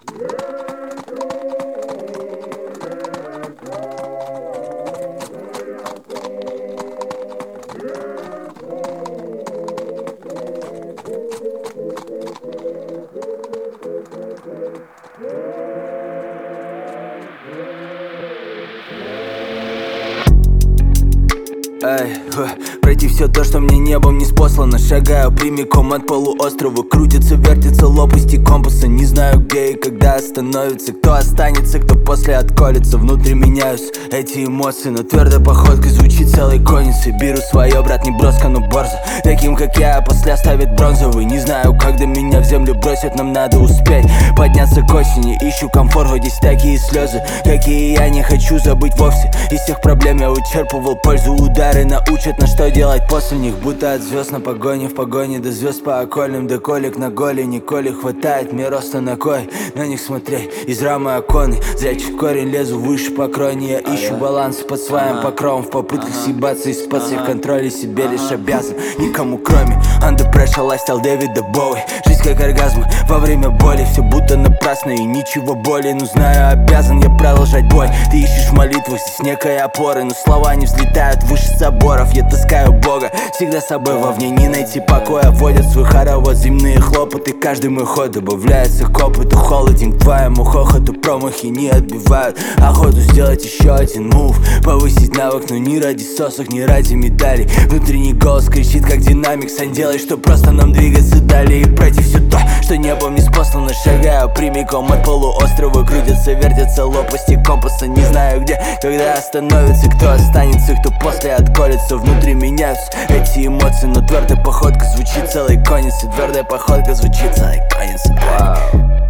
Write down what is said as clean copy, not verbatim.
Пройти все то, что мне небом не спослано. Шагаю прямиком от полуострова. Крутится, вертится лопасти компаса. Не знаю, где и когда остановится. Кто останется, кто после отколется. Внутри меняюсь эти эмоции, но твердой походкой звучит целой конницей. Беру свое, брат, не броско, но борзо. Таким, как я, после оставит бронзовый. Не знаю, когда меня в землю бросят. Нам надо успеть подняться к осени. Ищу комфорт, хоть здесь такие слезы, какие я не хочу забыть вовсе. Из всех проблем я вычерпывал пользу. Удары научат, на что делать после них. Будто от звезд на погоне, в погоне до звезд по окольным. До колик на голени, коли хватает мне роста на кой. На них смотреть из рамы оконной. Зрячий корень, лезу выше по кроне. Я ищу баланс под своим покровом. В попытках съебаться из-под всех контролей. Себе лишь обязан, никому кроме. Under pressure, lifestyle Дэвида Боуи. Жизнь как оргазм во время боли. Все будто напрасно и ничего более. Но знаю, обязан я продолжать бой. Ты ищешь в молитвах здесь некой опоры, но слова не взлетают выше соборов. Я таскаю Бога всегда с собой вовне. Не найти покоя, водят свой хоровод. Земные хлопоты, каждый мой ход добавляется к опыту. Холоден к твоему хохоту, промахи не отбивают охоту сделать еще один мув, повысить навык, но не ради сосок, не ради медалей. Внутренний голос кричит как динамик: Сань, делай, что просто нам двигаться далее. И пройти все то, что небом не спослано. Шагаю прямиком от полуострова. Крутятся, вертятся лопасти компаса. Не знаю где, когда остановится, кто останется, кто после отколется. Внутри меняются эти эмоции, но твердая походка звучит целой конницей. Твердая походка звучит целой конницей.